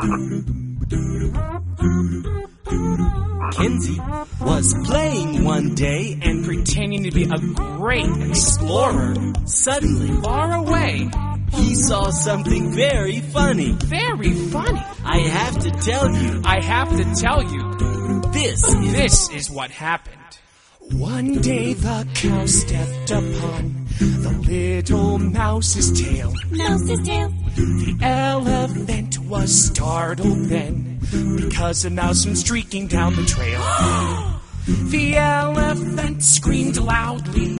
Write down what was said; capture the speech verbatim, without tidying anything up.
Kinsey was playing one day and pretending to be a great explorer. Suddenly, Far away. he saw something very funny. Very funny. I have to tell you, I have to tell you, this is... this is what happened. One day the cow stepped upon the little mouse's tail. Mouse's tail. The elephant was startled then, because a mouse went streaking down the trail. The elephant screamed loudly.